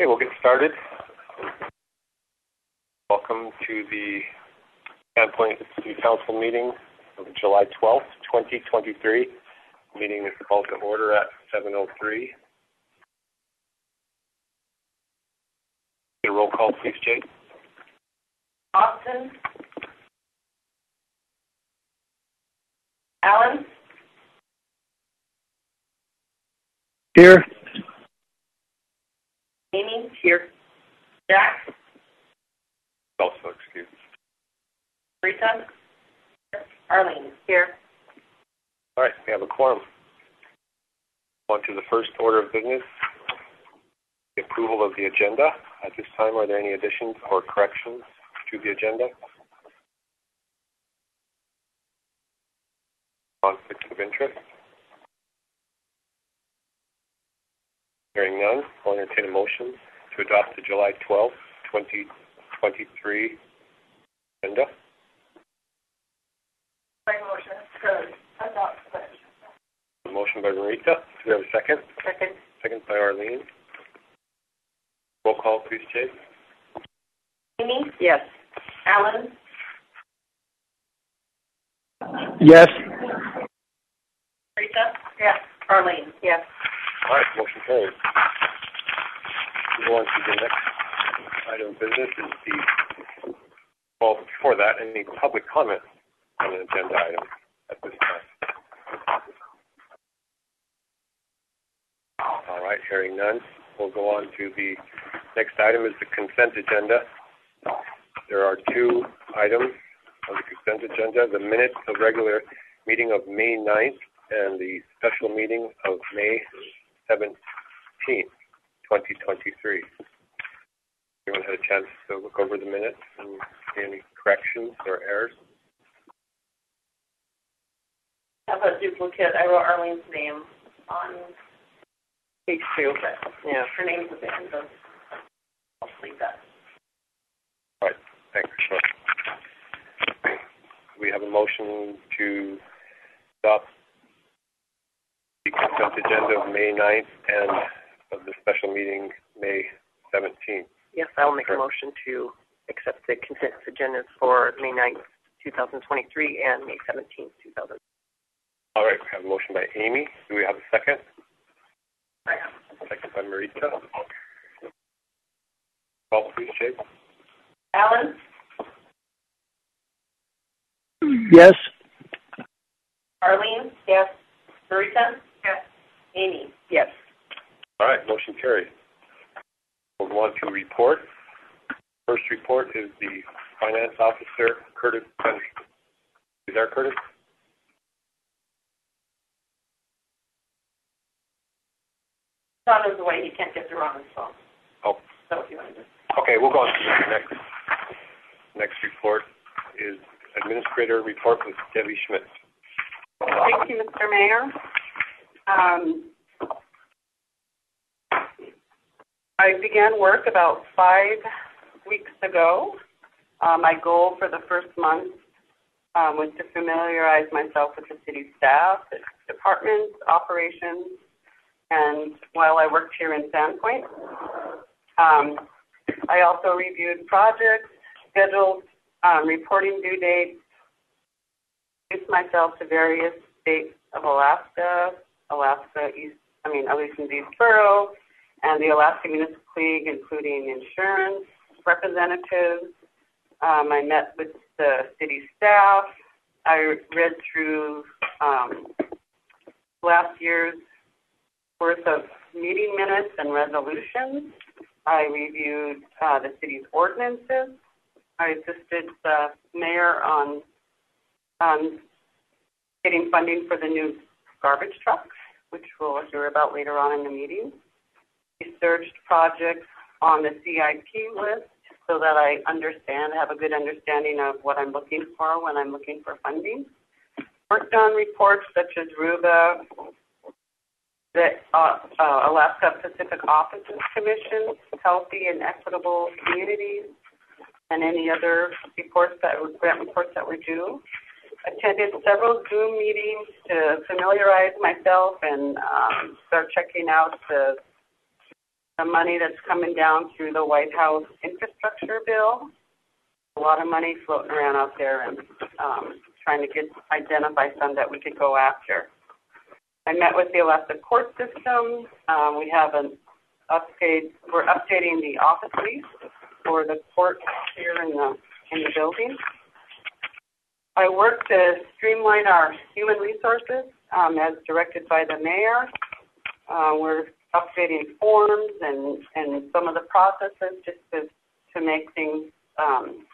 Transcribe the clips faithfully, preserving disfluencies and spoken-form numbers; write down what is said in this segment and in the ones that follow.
Okay, we'll get started. Welcome to the Sandpoint City Council meeting of July twelfth, twenty twenty-three. The meeting is called to order at seven oh three. Get a roll call, please, Jade. Austin. Alan. Here. Amy. Here. Jack. Also excused. Rita. Arlene. Here. All right, we have a quorum. On to the first order of business, the approval of the agenda. At this time, are there any additions or corrections to the agenda? Conflicts of interest? Hearing none, I'll entertain a motion to adopt the July twelfth, twenty twenty-three agenda. Make a motion to adopt the A motion by Marita. Do we have a second? second. Second by Arlene. Roll call, please, Jade. Amy. Yes. Alan. Yes. Rita. Yes. Arlene. Yes. All right, motion carries. We'll go on to the next item of business is the, well, before that, any public comment on an agenda item at this time? All right, hearing none, we'll go on to the next item is the consent agenda. There are two items on the consent agenda, the minutes of regular meeting of May ninth and the special meeting of May seventeenth, twenty twenty-three. Everyone had a chance to look over the minutes and see any corrections or errors? I have a duplicate. I wrote Arlene's name on page two, but yeah, her name's at the end of. I'll leave that. All right, thanks. We have a motion to adopt the consent agenda of May ninth and of the special meeting May seventeenth. Yes, I'll make a motion to accept the consent agendas for May ninth, two thousand twenty-three and May seventeenth, two thousand. All right, we have a motion by Amy. Do we have a second? Second. Second by Marita. Call, please, Jade. Alan. Yes. Arlene. Yes. Rita. Yes. Amy. Yes. All right, motion carried. We'll go on to report. First report is the finance officer, Curtis Benson. Is that Curtis? John is away. He can't get through on his phone. Oh. So if you want to just... Okay, we'll go on to the next. Next report is administrator report with Debbie Schmidt. Thank you, Mister Mayor. Um, I began work about five weeks ago. Uh, my goal for the first month um, was to familiarize myself with the city staff, its departments, operations, and while I worked here in Sandpoint, um, I also reviewed projects, schedules, um, reporting due dates, introduced myself to various states of Alaska, Alaska East, I mean, Aleutians East Borough, and the Alaska Municipal League, including insurance representatives. Um, I met with the city staff. I read through um, last year's worth of meeting minutes and resolutions. I reviewed uh, the city's ordinances. I assisted the mayor on um, getting funding for the new garbage trucks, which we'll hear about later on in the meeting. Researched projects on the C I P list so that I understand, have a good understanding of what I'm looking for when I'm looking for funding. Worked on reports such as RUBA, the uh, uh, Alaska Pacific Officers Commission, Healthy and Equitable Communities, and any other reports that grant reports that were due. Attended several Zoom meetings to familiarize myself and um, start checking out the the money that's coming down through the White House infrastructure bill. A lot of money floating around out there, and um, trying to get identify some that we could go after. I met with the Alaska court system. Um, we have an update. We're updating the office lease for the court here in the in the building. I work to streamline our human resources um, as directed by the mayor. Uh, we're updating forms and, and some of the processes just to, to make things, um,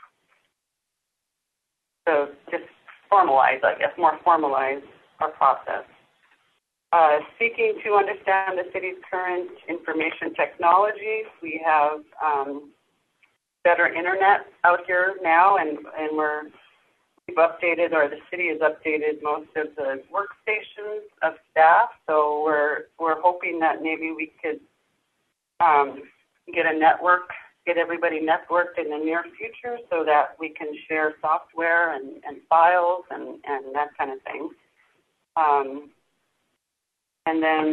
to just formalize, I guess, more formalize our process. Uh, seeking to understand the city's current information technology. We have um, better internet out here now, and, and we're We've updated, or the city has updated most of the workstations of staff, so we're we're hoping that maybe we could um, get a network, get everybody networked in the near future so that we can share software and, and files and, and that kind of thing. Um, and then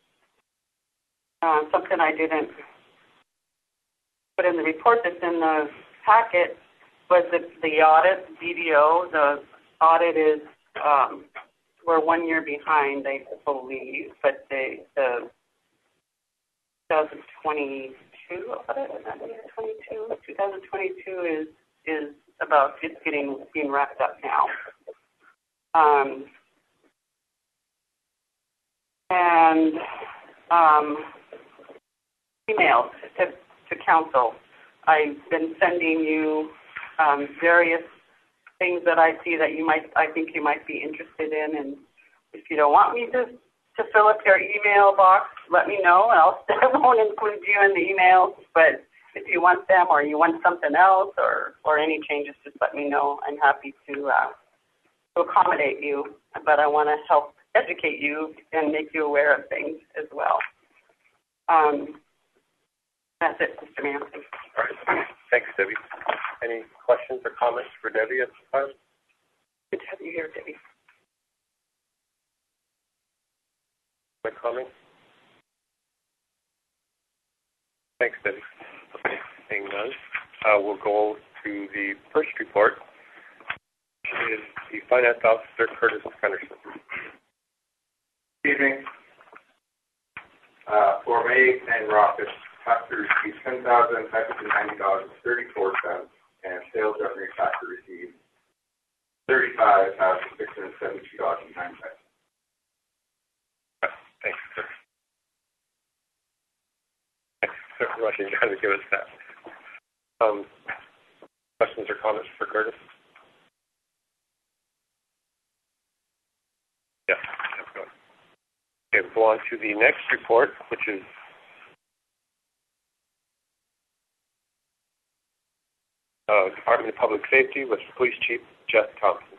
uh, something I didn't put in the report that's in the packet was the, the audit, B D O. The audit is, um, we're one year behind, I believe, but the, the twenty twenty-two audit, is that twenty-two? twenty twenty-two is, is about, it's getting, being wrapped up now. Um, and um, emails to, to council. I've been sending you Um, various things that I see that you might, I think you might be interested in, and if you don't want me to, to fill up your email box, let me know, and I'll, I won't include you in the emails, but if you want them or you want something else or, or any changes, just let me know. I'm happy to, uh, to accommodate you, but I want to help educate you and make you aware of things as well. Um, that's it, Mister Mayor. All right. Thanks, Debbie. Any questions or comments for Debbie at this time? Good to have you here, Debbie. My comments? Thanks, Debbie. Okay, seeing none, uh, we'll go to the first report, which is the Finance Officer, Curtis Henderson. Good evening. Uh, for May and Rocket, Factor received ten thousand five hundred ninety dollars and thirty-four cents, and sales revenue Factor received thirty-five thousand six hundred seventy-two dollars and nine cents. Thanks, sir. Thanks for rushing down to give us that. Um, questions or comments for Curtis? Yeah, let's go. Okay, we'll go on to the next report, which is Uh, Department of Public Safety with Police Chief Jeff Thompson.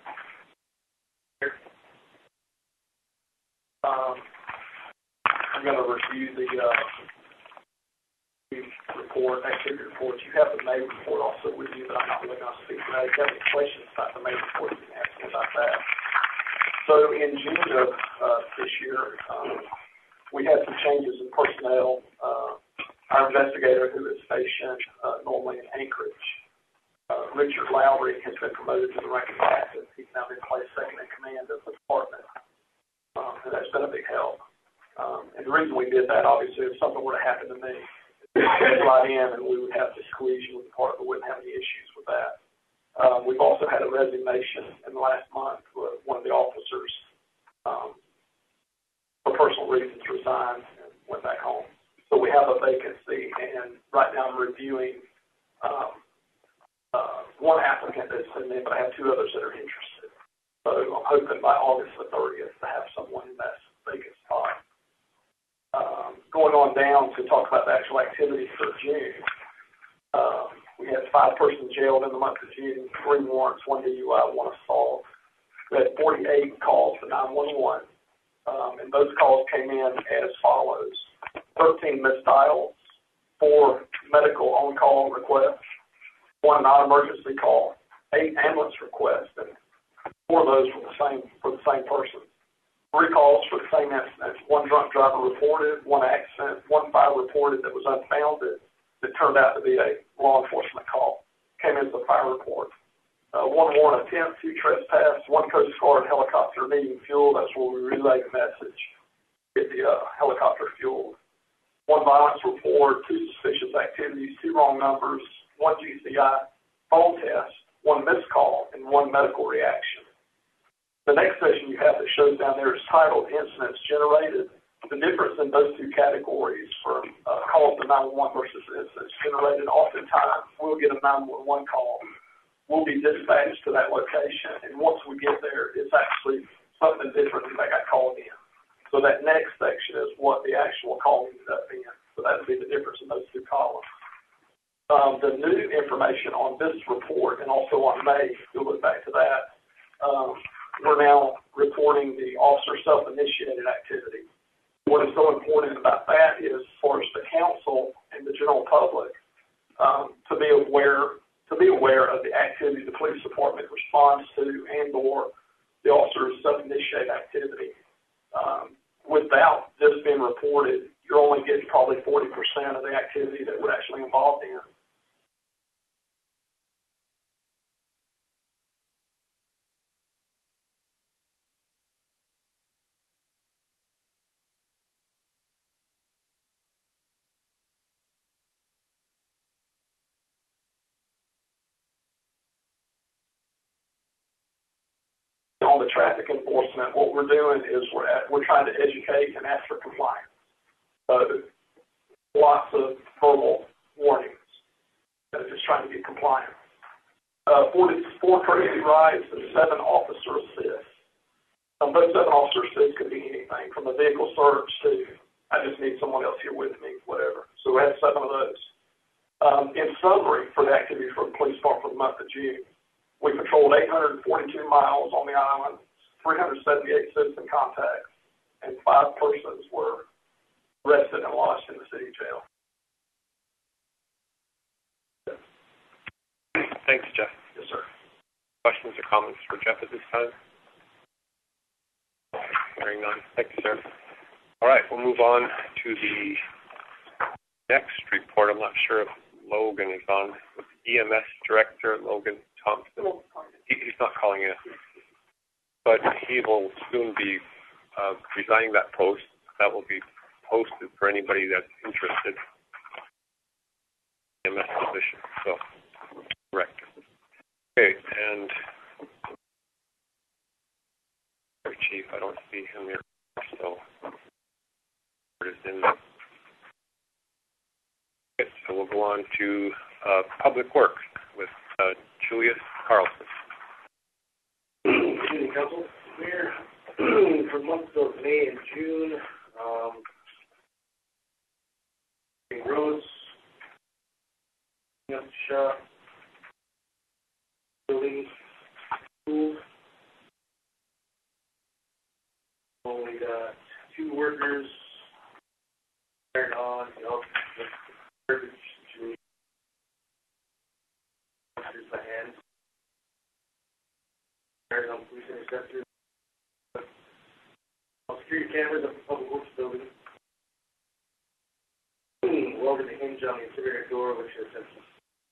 Um, I'm going to review the, uh, the report, activity report. You have the May report also with you, but I'm not really going to speak today. If you have any questions about the May report, you can ask me about that. So in June of uh, this year, um, we had some changes in personnel. Uh, our investigator, who is stationed uh, normally in Anchorage, Uh, Richard Lowry, has been promoted to the rank of captain. He's now been placed second in command of the department, um, and that's been a big help. Um, and the reason we did that, obviously, if something were to happen to me, we'd slide in and we would have this collision with the department. We wouldn't have any issues with that. Um, we've also had a resignation in the last month where one of the officers, um, for personal reasons, resigned and went back home. So we have a vacancy, and right now I'm reviewing um, Uh, one applicant that's in there, but I have two others that are interested. So I'm hoping by August the thirtieth to have someone in that vacant spot. Um, going on down to talk about the actual activities for June. Um, we had five persons jailed in the month of June, three warrants, one D U I, one assault. We had forty-eight calls for nine one one, um, and those calls came in as follows: thirteen missed dials, four medical on-call requests, one non-emergency call, eight ambulance requests, and four of those for the same for the same person. three calls for the same incident. One drunk driver reported, one accident, one fire reported that was unfounded that turned out to be a law enforcement call. Came as a fire report. Uh, one warrant attempt, two trespass, one Coast Guard helicopter needing fuel. That's where we relay the message. Get the uh, helicopter fueled. One violence report, two suspicious activities, two wrong numbers, one G C I phone test, one missed call, and one medical reaction. The next section you have that shows down there is titled Incidents Generated. The difference in those two categories for uh, calls to nine one one versus incidents generated, oftentimes we'll get a nine one one call. We'll be dispatched to that location, and once we get there, it's actually something different than they got called in. So that next section is what the actual call ended up being. So that would be the difference in those two columns. Um, the new information on this report and also on May, if you'll look back to that, um, we're now reporting the officer self-initiated activity. What is so important about that is for the council and the general public um, to be aware to be aware of the activity the police department responds to and or the officer's self-initiated activity. Um, without this being reported, you're only getting probably forty percent of the activity that we're actually involved in. On the traffic enforcement, what we're doing is we're at, we're trying to educate and ask for compliance. So lots of verbal warnings, uh, just trying to get compliant. Uh, four, four courtesy rides and seven officer assists. Um, those seven officer assists could be anything from a vehicle search to I just need someone else here with me, whatever. So we had seven of those. Um, in summary, for the activity for the police department for the month of June, we patrolled eight hundred forty-two miles on the island, three hundred seventy-eight citizen contacts, and five persons were arrested and lodged in the city jail. Thanks, Jeff. Yes, sir. Questions or comments for Jeff at this time? Hearing none. Thank you, sir. All right, we'll move on to the next report. I'm not sure if Logan is on. With E M S Director Logan Thompson. He, he's not calling in, but he will soon be uh, resigning that post. That will be posted for anybody that's interested in E M S position. So, director. Okay, and our chief, I don't see him here, so it is in there. Okay, so we'll go on to uh, Public Works with uh, Julius Carlson. Good evening, Council. Mayor, for months of May and June, um, roads, up the shop, buildings, schools. Only got two workers hired on to help with the garbage situation. Here's my hand. Hired on police interceptors. On security cameras up the Public Works building. Welded the hinge on the interior door, which is essentially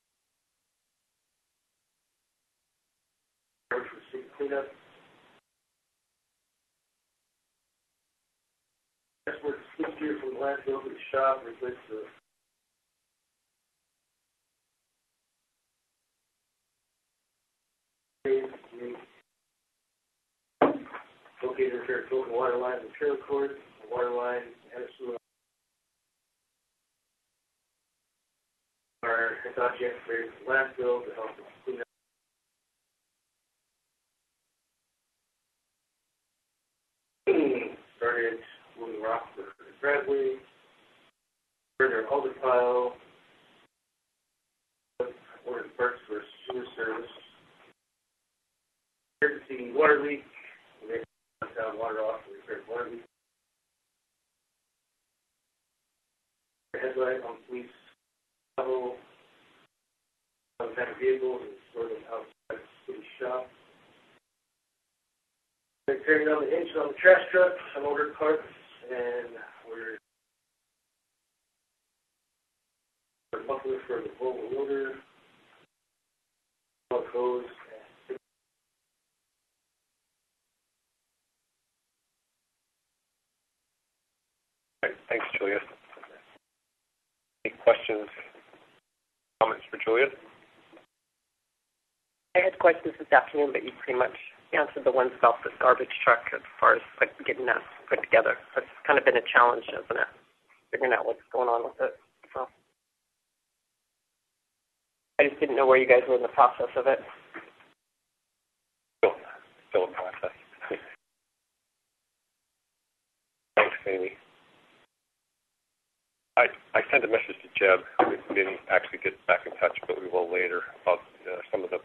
for street cleanup. Export switch gear from the landfill to the shop, replace the located and repair broken water lines and trailer cords, a water line and a sewer. Our Hitachi excavator from the landfill to help us clean up. Started moving rock for the driveway, further other pile, ordered parts for sewer service. Emergency water leak, we made down water off and repaired water leak. Headlight on police level, on kind of vehicles and store them outside the city shop. They're tearing down the engine on the trash truck, some ordered parts, and we're we're buckler for the Volvo loader, plug hose, and Right, thanks, Julia. Any questions, comments for Julia? I had questions this afternoon, but you pretty much answered the ones about the garbage truck as far as like getting that put together. That's kind of been a challenge, hasn't it? Figuring out what's going on with it. So I just didn't know where you guys were in the process of it. Still, still a process. Thanks, Amy. I, I sent a message to Jeb. We didn't actually get back in touch, but we will later about uh, some of the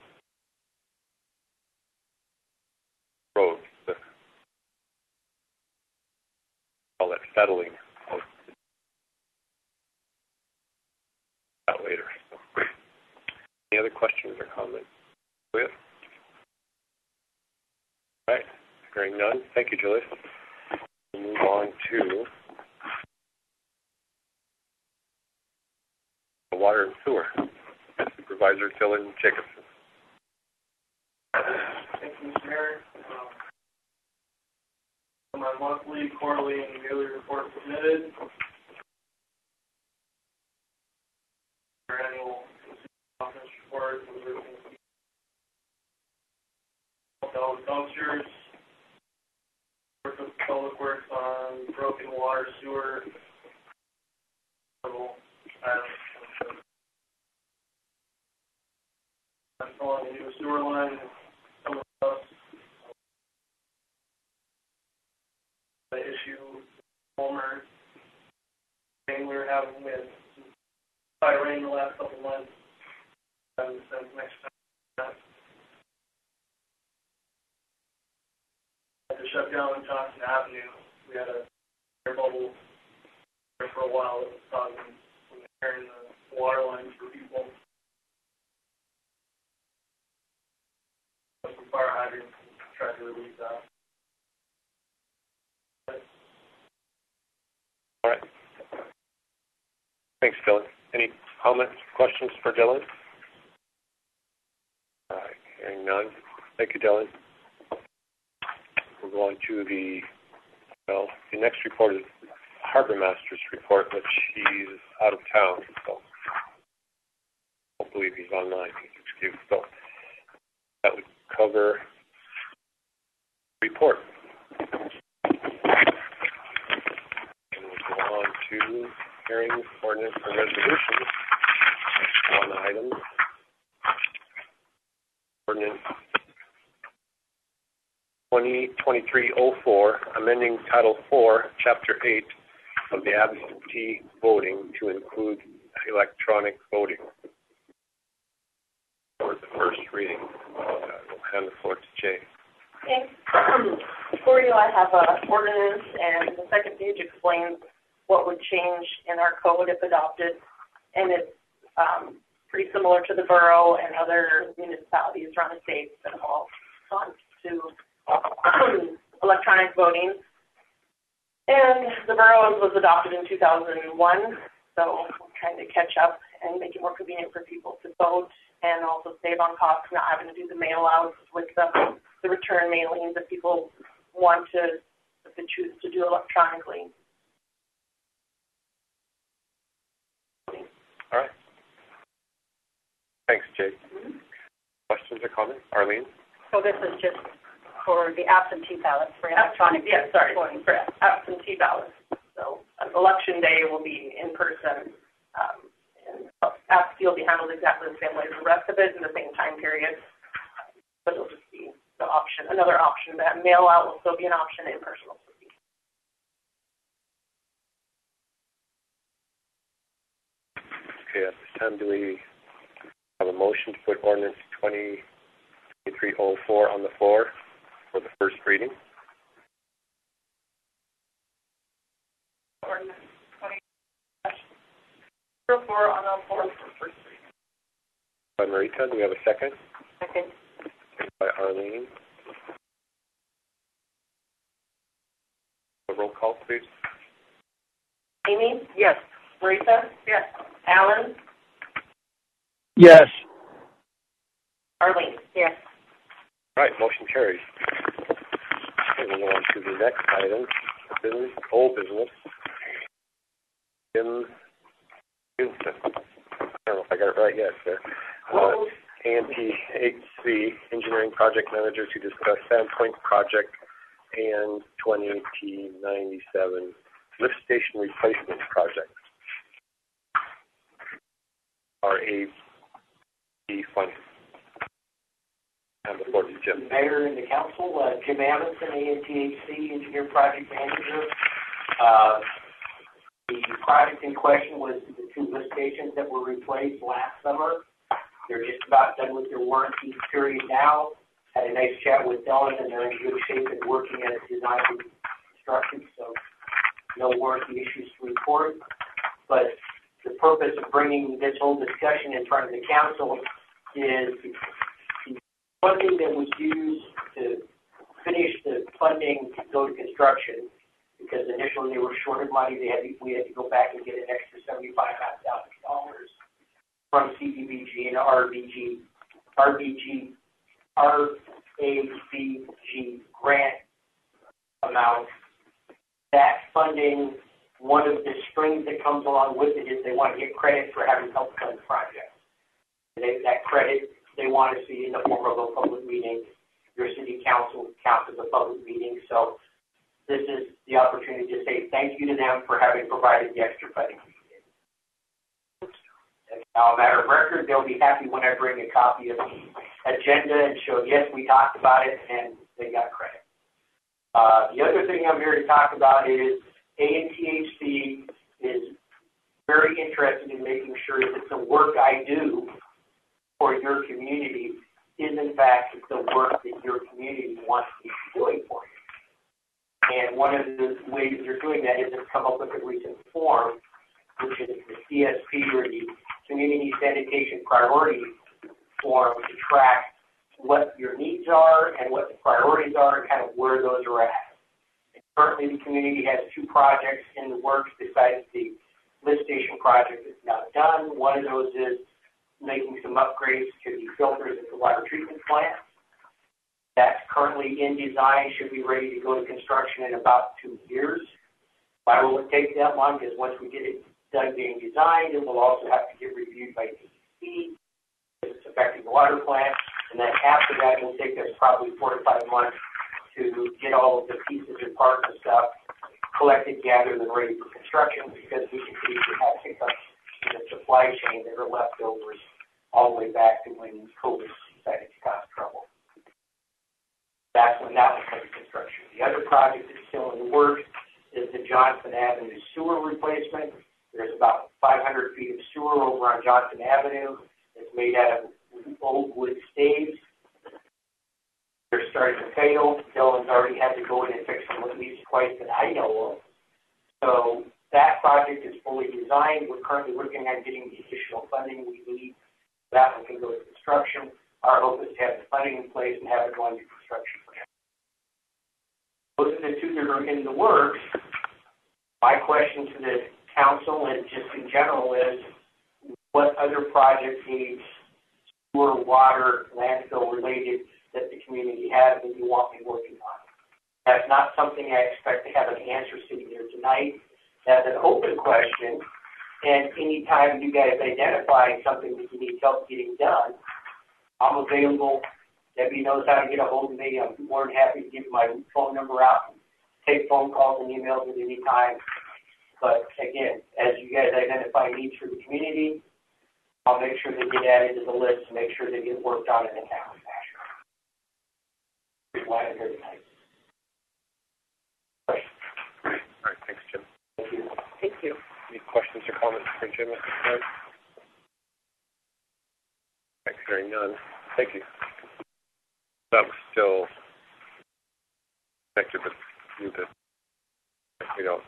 roads, the, all that settling of that later. So, any other questions or comments? Julia? All right, hearing none. Thank you, Julia. We'll move on to the water and sewer. Supervisor Dylan Jacobson. thank you, Mister Mayor. Um, my monthly, quarterly, and yearly report submitted. Our annual conference report, all the dumpsters, work with public works on broken water, sewer, little items. I'm installing a new sewer line, some of the stuff. The issue, Homer, thing we were having with high rain the last couple months, and then next time, had to shut down Johnson Avenue. We had a air bubble there for a while that was causing some air in the water lines for people. Some fire hydrants tried to release that. All right. Thanks, Dylan. Any comments, questions for Dylan? All right, hearing none. Thank you, Dylan. We're going to the, well, the next report is Harbor Master's report, but she's out of town, so I don't believe he's online. He's excused. So that would cover report. On to hearings, ordinance, and resolutions. One item. Ordinance twenty twenty-three oh four, amending Title four, Chapter eight of the absentee voting to include electronic voting. For the first reading. Uh, we'll hand the floor to Jay. Okay. Before you, I have a ordinance, and the second page explains what would change in our code if adopted, and it's um, pretty similar to the borough and other municipalities around the state that have all gone to um, electronic voting. And the borough was adopted in two thousand one, so we're trying to catch up and make it more convenient for people to vote, and also save on costs, not having to do the mail-outs with the, the return mailings that people want to, if they choose to do electronically. All right. Thanks, Jay. Mm-hmm. Questions or comments? Arlene? So this is just for the absentee ballots, for electronic Yeah, sorry, voting. for absentee ballots. So uh, election day will be in person. Um, and absentee will be handled exactly the same way as the rest of it in the same time period. But it'll just be the option, another option. That mail out will still be an option, in person will still be. Okay, at this time, do we have a motion to put ordinance twenty twenty-three oh four on the floor for the first reading? Ordinance twenty oh four on the floor for first reading. By Marita, do we have a second? Second. By Arlene. A roll call, please. Amy? Yes. Marisa? Yes. Alan? Yes. Arlene? Yes. All right, motion carries. Okay, we'll go on to the next item, business, old business. Jim Houston. I don't know if I got it right yet, sir. Uh, A N T H C Engineering Project Manager to discuss Sandpoint Project and twenty T ninety-seven Lift Station Replacement Project. R A B funding. And the floor to Jim. Mayor and the council, uh, Jim Amundson, A N T H C Engineer Project Manager. Uh, the project in question was the two lift stations that were replaced last summer. They're just about done with their warranty period now. Had a nice chat with Dylan, and they're in good shape and working as design and construction, so no warranty issues to report. But the purpose of bringing this whole discussion in front of the council is the funding that was used to finish the funding to go to construction, because initially they were short of money. They had to, we had to go back and get an extra seventy-five thousand dollars from C D B G and R B G, R B G, R A B G grant amount. That funding, one of the strings that comes along with it is they want to get credit for having helped fund the project. They, that credit they want to see in the form of a public meeting. Your city council counts as a public meeting. So this is the opportunity to say thank you to them for having provided the extra funding. And now, a matter of record, they'll be happy when I bring a copy of the agenda and show, yes, we talked about it, and they got credit. Uh, the other thing I'm here to talk about is A N T H C is very interested in making sure that the work I do for your community is, in fact, the work that your community wants me to be doing for you. And one of the ways they're doing that is to come up with a recent form, which is the C S P, or the Community Sanitation Priority Form, to track what your needs are and what the priorities are and kind of where those are at. And currently, the community has two projects in the works besides the lift station project that's now done. One of those is making some upgrades to the filters at the water treatment plant. That's currently in design, should be ready to go to construction in about two years. Why will it take that long? Because once we get it done being designed, it will also have to get reviewed by D E C, because it's affecting the water plant. And then after that, it will take us probably four to five months to get all of the pieces and parts and stuff collected, gathered, and ready for construction, because we continue to have hiccups in the supply chain that are leftovers all the way back to when COVID decided to cause trouble. That's when that was under construction. The other project that's still in the works is the Johnson Avenue sewer replacement. There's about five hundred feet of sewer over on Johnson Avenue. It's made out of old wood staves. They're starting to fail. Dylan's already had to go in and fix them at least twice that I know of. So that project is fully designed. We're currently working on getting the additional funding we need. That one can go to construction. Our hope is to have the funding in place and have it going to construction. Those are the two that are in the works. My question to the council and just in general is, what other projects need sewer, water, landfill related that the community has that you want me working on? That's not something I expect to have an answer sitting here tonight. That's an open question, and anytime you guys identify something that you need help getting done, I'm available. Debbie knows how to get a hold of me. I'm more than happy to give my phone number out, take phone calls and emails at any time. But again, as you guys identify needs for the community, I'll make sure they get added to the list to make sure they get worked on in a timely fashion. That's why I'm here tonight. Questions? All right, thanks, Jim. Thank you. Thank you. Any questions or comments for Jim at this time? Thanks, hearing none. Thank you. That was still connected with new business. We don't.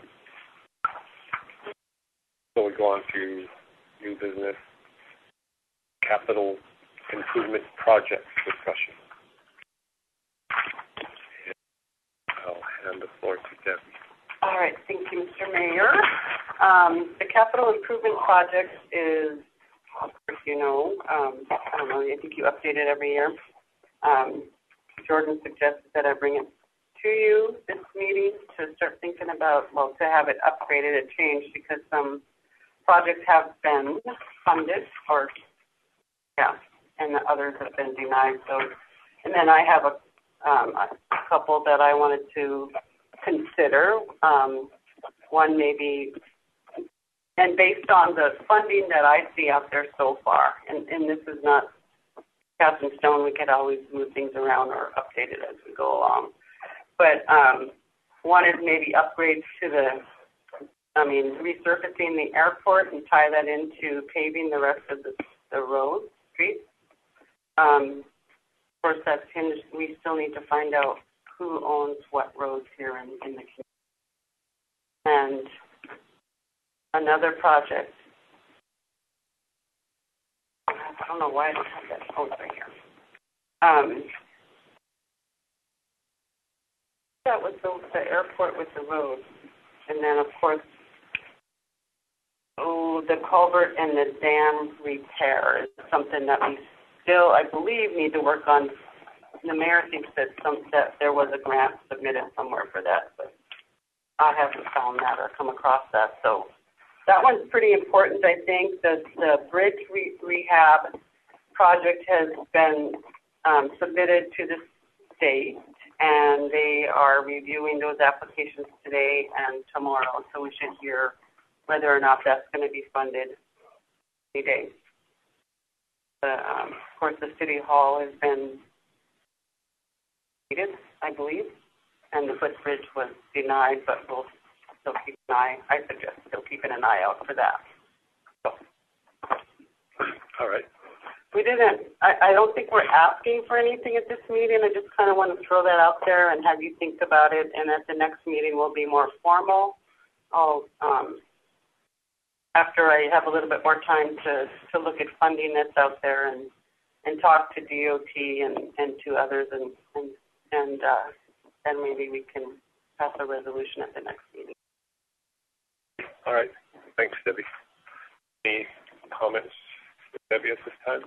So we go on to new business, capital improvement project discussion. I'll hand the floor to Debbie. All right, thank you, Mister Mayor. Um, the capital improvement project is, if you know, um, I don't know, I think you update it every year. Um, Jordan suggested that I bring it to you this meeting to start thinking about, well, to have it upgraded and changed because some projects have been funded or, yeah, and the others have been denied. So, and then I have a, um, a couple that I wanted to consider. Um, one maybe, and based on the funding that I see out there so far, and, and this is not cast in stone, we could always move things around or update it as we go along. But um, one is maybe upgrades to the, I mean, resurfacing the airport and tie that into paving the rest of the, the road, streets. Um, of course, that's hinged, we still need to find out who owns what roads here in, in the community. And another project, I don't know why I don't have that. Oh, it's right here. Um, that was the, the airport with the road. And then, of course, oh, the culvert and the dam repair is something that we still, I believe, need to work on. The mayor thinks that, some, that there was a grant submitted somewhere for that, but I haven't found that or come across that. So that one's pretty important, I think. The, the bridge re- rehab project has been um, submitted to the state, and they are reviewing those applications today and tomorrow. So we should hear whether or not that's going to be funded any day. Uh, um, of course, the city hall has been completed, I believe, and the footbridge was denied, but we'll still keep an eye. I suggest still keeping an eye out for that. So. All right. We didn't, I, I don't think we're asking for anything at this meeting. I just kind of want to throw that out there and have you think about it. And at the next meeting, we'll be more formal. I'll, um, after I have a little bit more time to, to look at funding that's out there and, and talk to D O T and, and to others, and, and, and uh, then maybe we can pass a resolution at the next meeting. All right. Thanks, Debbie. Any comments with Debbie at this time?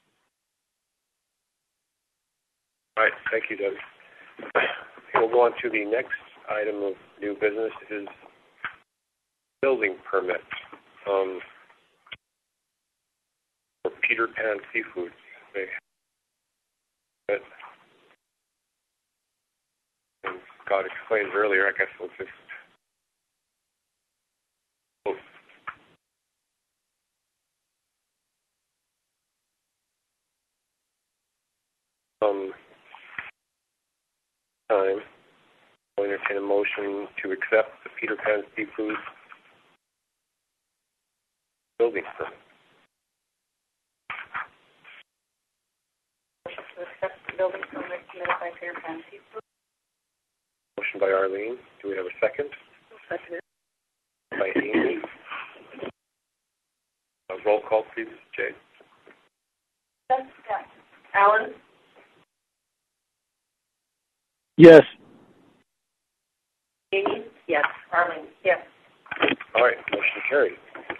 All right. Thank you, Debbie. We'll go on to the next item of new business is building permit um, for Peter Pan Seafood. They have it. And Scott explained earlier, I guess we'll just oh. um time. I'll entertain a motion to accept the Peter Pan Seafood building permit. Motion to accept the building permit submitted by Peter Pan Seafood. Motion by Arlene. Do we have a second? Second. By Amy. A roll call, please, Jay. Yes. Yes. Alan? Yes. Amy? Yes. Arlene? Yes. All right, motion carried.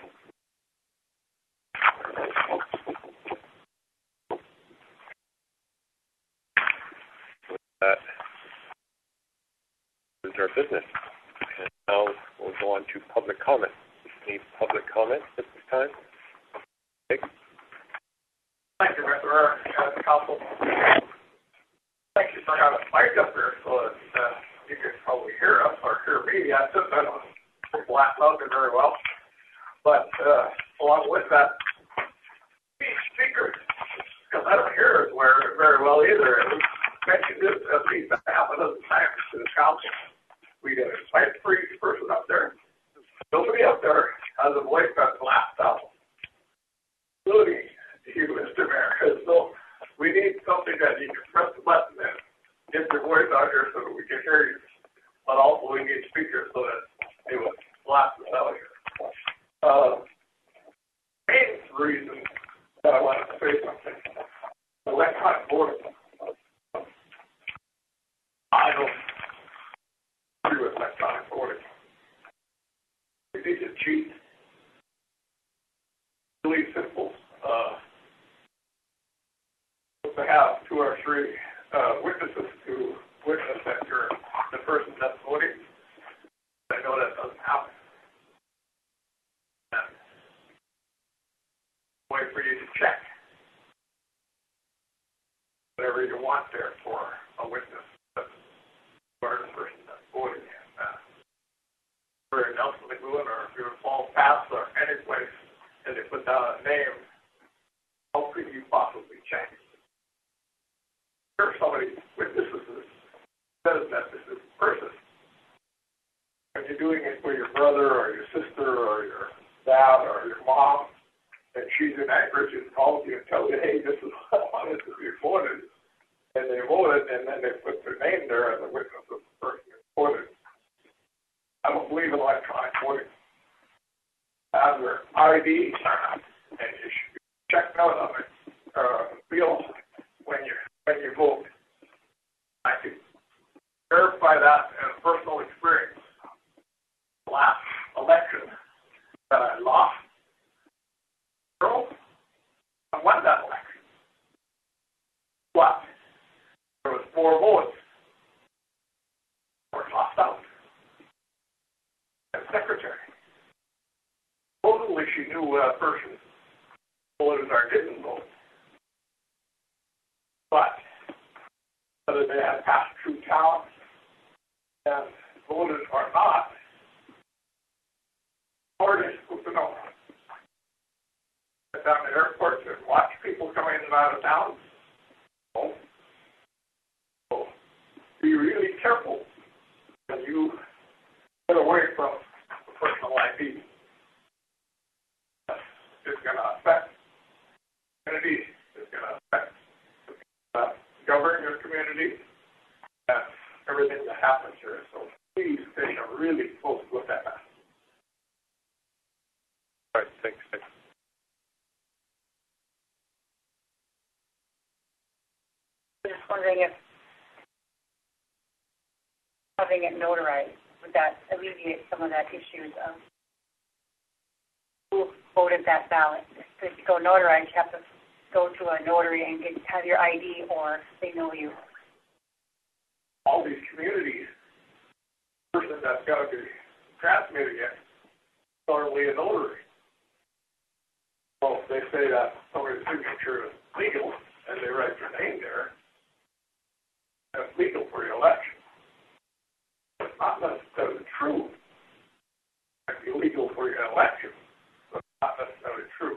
That is our business. And now we'll go on to public comment. Any public comment at this time? Nick? Thank you, Mister Mayor, and Council. Thank you for having a mic up there so that uh, you can probably hear us or hear me. I took that on black mountain very well. But uh, along with that, these speakers, because I don't hear it very, very well either. And we mentioned this at least half a dozen times to the council. We got a plant for each person up there. Nobody up there has a voice that's laughed out, including you, Mister Mayor. So we need something that you can press the button and get your voice out here so that we can hear you. But also we need speakers so that they will blast us out here. Uh, main reason that I want to say something, electronic voting. I don't agree with electronic voting. to have two or three uh, witnesses to witness that you're the person that's voting. I know that doesn't happen. And wait for you to check whatever you want there for a witness that's for the person that's voting. And uh, for Nelson Lagoon or if you're in Falls Pass or any place and they put down a name, how could you possibly check? If somebody witnesses this, says that this is the person, and you're doing it for your brother or your sister or your dad or your mom, and she's in Anchorage and calls you and tells you, hey, this is what I wanted to be voted, and they voted, and then they put their name there as a witness of the person who voted. I don't believe in electronic voting. Have your I D, and you should be checked out on it, uh, field when you when you vote. I can verify that in personal experience. Last election that I lost, girl, I won that election. But there was four votes. Or lost out. As secretary. Supposedly she knew a person voted or didn't vote. But whether they had passed through town and voted or not, or they supposed to know. Sit down at airports and watch people come in and out of town. No. So be really careful when you get away from the personal I D. It's going to affect the community. It's going to affect uh, govern your community and everything that happens here. So please take a really close look at that. All right, thanks, thanks. I'm just wondering if having it notarized, would that alleviate some of that issues of who voted that ballot? If you go notarized, you have to go to a notary and get, have your I D or they know you. All these communities, the person that's got to be transmitting it, totally a notary. So if they say that somebody's signature is legal and they write your name there, that's legal for your election. It's not necessarily true. It might be legal for your election, but not necessarily true.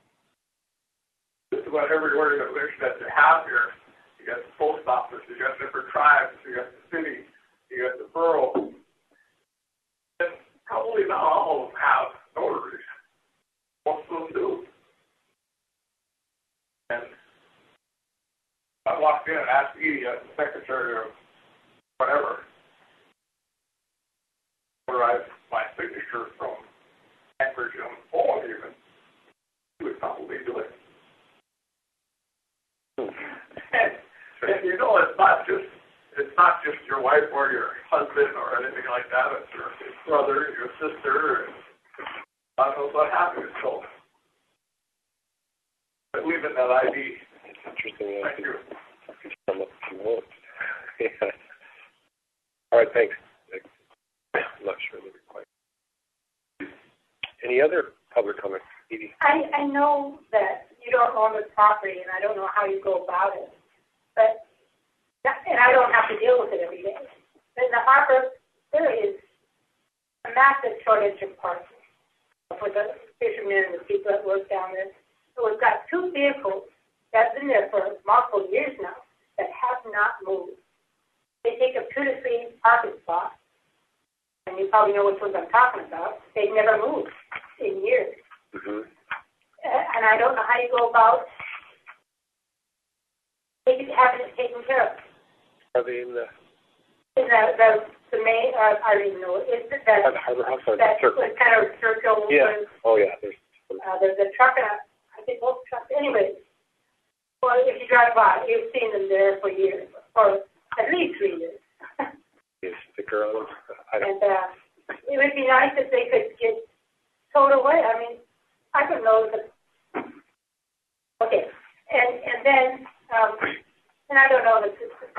Just about every organization that you have here, you got the post office, you got different tribes, you got the city, you got the borough. And probably not all of them have notaries. Most of them do. And I walked in and asked Edie, as the secretary of whatever, notarize my signature from Anchorage on the phone even. He would probably do it. And, and you know, it's not just it's not just your wife or your husband or anything like that. It's your brother, your sister, and I don't know what happens. So, but leaving that I D. It's interesting. Yeah, Thank you. Come up if you want. Yeah. All right, thanks. I'm not sure they're quite. Any other public comment, Edie? I, I know that you don't own the property, and I don't know how you go about it, but and I don't have to deal with it every day. But in the harbor, there is a massive shortage of parking for the fishermen and the people that work down there. So we've got two vehicles that have been there for multiple years now that have not moved. They take up two to three parking spots, and you probably know which ones I'm talking about. They've never moved in years. Mm-hmm. And I don't know how you go about taking, having it taken care of. Are they in the? In the the, the main, uh, I don't even know. Is it that? At the harbor house or that the circle? kind of circle. Yeah. With, Oh yeah. There's. uh, there's a truck and a, I think both trucks. Anyway, well, if you drive by, you've seen them there for years, or at least three years. You sticker on them. I don't. And uh, it would be nice if they could get towed away. I mean, I don't know the. Okay, and and then um,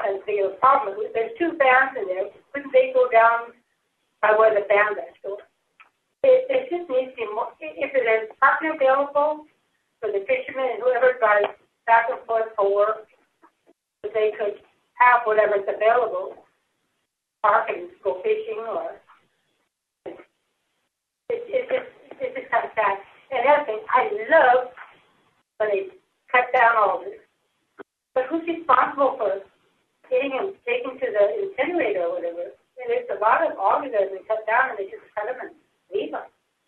trying to figure the problem. There's two fans in there. Couldn't they go down by where the fans are stored? It, it just needs to be more, if there's parking available for the fishermen and whoever drives back and forth for work, that they could have whatever's available, park and go fishing, or it, it just it just kind of sad. And the other thing, I love when they cut down all this, but who's responsible for getting them taken to the incinerator or whatever? And there's a lot of logs that have been cut down, and they just cut them and leave them.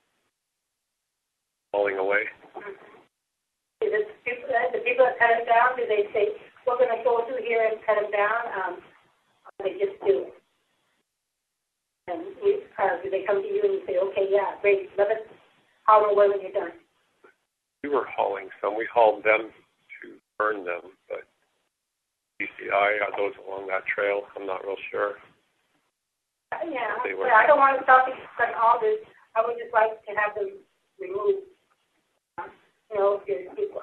Falling away. Mm-hmm. Is it people, the people that cut them down, do they say, we're going to go through here and cut them down? Um, or they just do it? And you, uh, do they come to you and you say, okay, yeah, great, let us haul them away when you're done? We were hauling some. We hauled them to burn them, but B C I are those along that trail. I'm not real sure. Uh, yeah, but I don't want to stop you from all this. I would just like to have them removed. Um, you know, if you're people.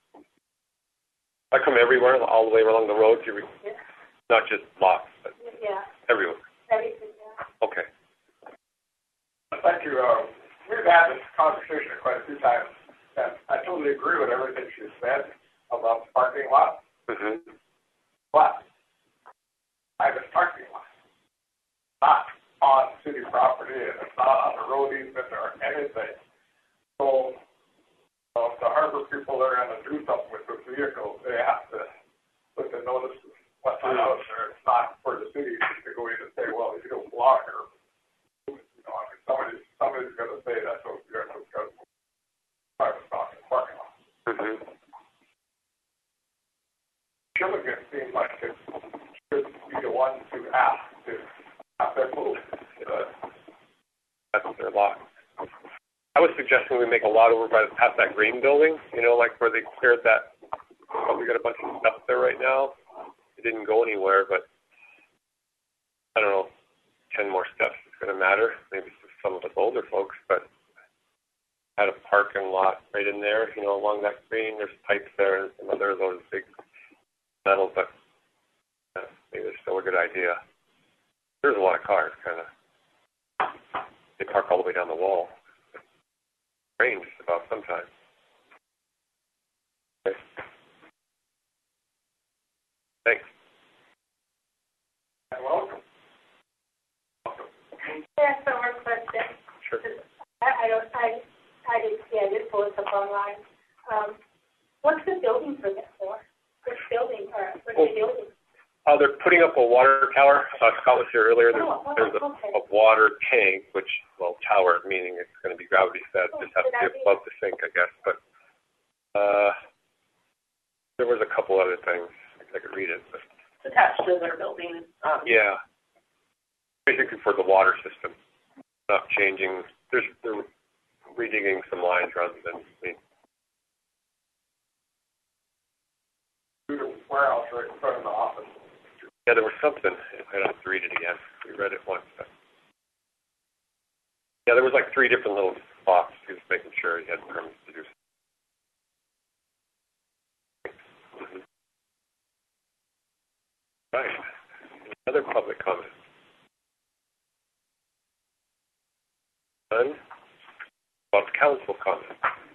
I come everywhere, all the way along the road. You re- Yeah. Not just lots, but Yeah. everywhere. Everything, yeah. Okay. Thank you. Uh, we've had this conversation quite a few times, and I totally agree with everything she said about the parking lot. Mm-hmm. But private parking lot, not on city property, and it's not on the road easement or anything. So, uh, if the harbor people are going to do something with the vehicles, they have to put the notice of what's out there. It's not for the city to go in and say, well, you don't block her. You know, I mean, somebody, somebody's going to say that's what you're going to private parking lot. Mm-hmm. Killigan seemed like it should be the one to ask to have that move. Uh, That's their lot. I was suggesting we make a lot over by past that green building, you know, like where they cleared that. Oh, we got a bunch of stuff there right now. It didn't go anywhere, but I don't know, ten more steps is going to matter. Maybe for some of us older folks, but I had a parking lot right in there, you know, along that green. There's pipes there and some other of those big metal, but uh, maybe it's still a good idea. There's a lot of cars, kind of. They park all the way down the wall. Rain just about sometimes. Okay. Thanks. and welcome. That's the one question. Sure. I, I don't, I, I didn't see, I didn't pull it up online. Um, what's the building for that for? Which building, or what's Oh. the building? Uh, they're putting up a water tower. Uh, Scott was here earlier. There's, Oh, oh, there's a, okay. a water tank, which, well, tower, meaning it's going to be gravity fed. Oh, Just has to good be idea. above the sink, I guess. But uh, there was a couple other things. I could read it. But Attached to their building. Um, yeah, basically for the water system, not changing. There's they're redigging some lines rather than. I mean, To the warehouse right in front of the office. yeah, there was something. I'd have to read it again. We read it once. But yeah, there was like three different little spots. He was making sure he had permits to do so. Mm-hmm. Right. Any other public comment? None? About council comment?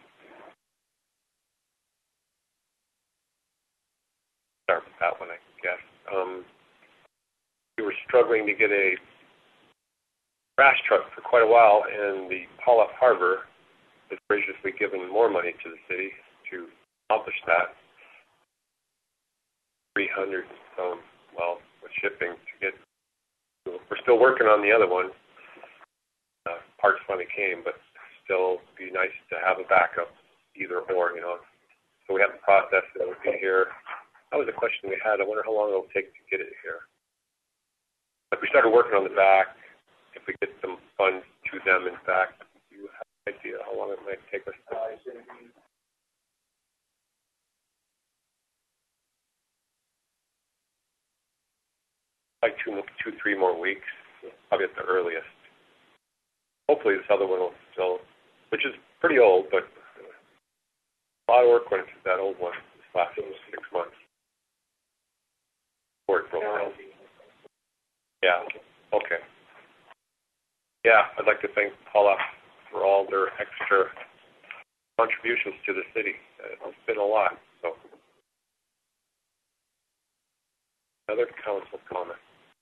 Start with that one, I guess. Um, we were struggling to get a trash truck for quite a while, and the Pawleff Harbor has graciously given more money to the city to accomplish that. three hundred, so, well, with shipping to get, we're still working on the other one. Uh, parts finally came, but still be nice to have a backup, either or, you know. So we have the process that would be here. That was a question we had. I wonder how long it'll take to get it here. Like we started working on the back. If we get some funds to them, in fact, do you have an idea how long it might take us to? Like two, two, three more weeks, probably at the earliest. Hopefully this other one will still, which is pretty old, but a lot of work went into that old one this last six months. Before it broke down. Yeah, okay. Yeah, I'd like to thank Paula for all their extra contributions to the city. Uh, It's been a lot, so. Another council comment.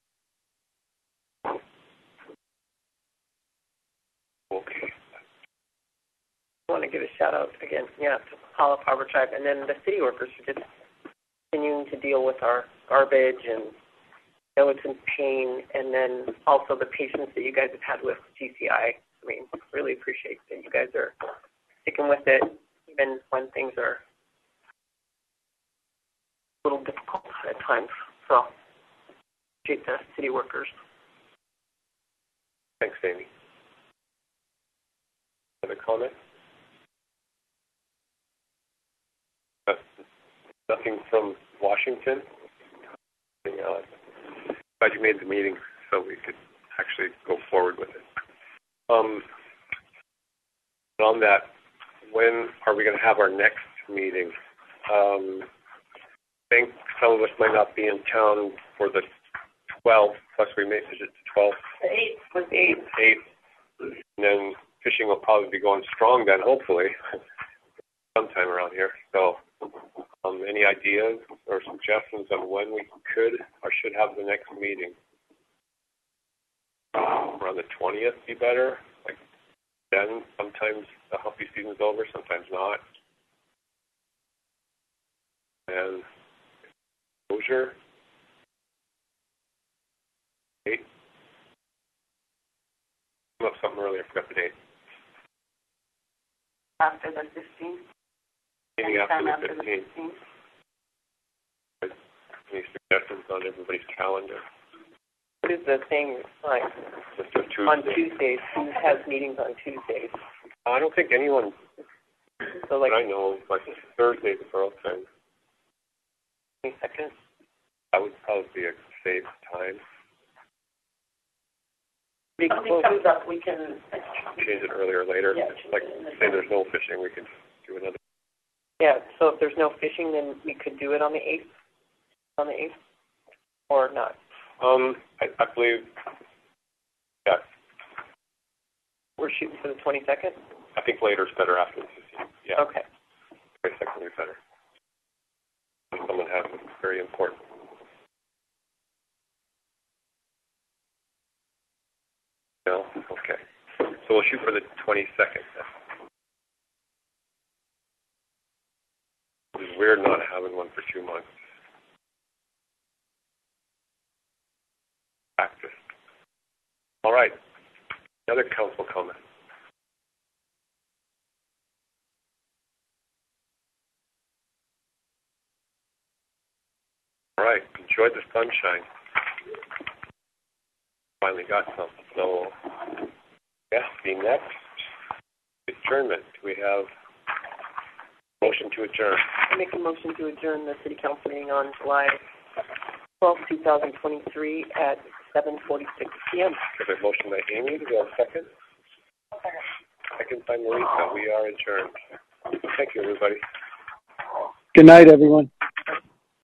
Okay. I want to give a shout out again, yeah, to Paula Harbor Tribe, and then the city workers for just continuing to deal with our garbage and know it's in pain, and then also the patience that you guys have had with G C I. I mean, really appreciate that you guys are sticking with it, even when things are a little difficult at times. So, appreciate the city workers. Thanks, Amy. Other comment? Uh, nothing from Washington? Nothing else. Glad you made the meeting so we could actually go forward with it. Um, on that, when are we going to have our next meeting? Um, I think some of us might not be in town for the twelfth, plus we made it to twelfth. The eighth was the eighth. Eighth. And then fishing will probably be going strong then, hopefully, sometime around here. So, um, any ideas or suggestions on when we could or should have the next meeting? Around the twentieth be better? Like, then sometimes the humpy season's over, sometimes not. And closure. Date. Come up something earlier, I forgot the date. After the fifteenth. Meeting after Anytime the fifteenth. Any suggestions on everybody's calendar? What is the thing like Just a Tuesday. on Tuesdays? Who has meetings on Tuesdays? I don't think anyone So like that I know, like Thursdays are okay. twenty-second? That would probably be a safe time. Big Something close. comes up, we can, Change it earlier or later. Yeah, Like, change it in the say there's no fishing, we could do another. Yeah, so if there's no fishing, then we could do it on the eighth? On the eighth? Or not? Um, I, I believe, yeah, We're shooting for the twenty-second? I think later's better after the fifteenth. Yeah, Okay. twenty-second would be better. If someone has it, it's very important. No? Okay. So we'll shoot for the twenty-second then. It's weird not having one for two months. Practice. All right. Another council comment. All right. Enjoyed the sunshine. Finally got some. So, yeah, the next adjournment. We have motion to adjourn. I make a motion to adjourn the city council meeting on July twelfth, two thousand twenty-three at seven forty-six p.m. There's a motion by Amy. Do we have a second? Second by Marisa. We are adjourned. Thank you, everybody. Good night, everyone.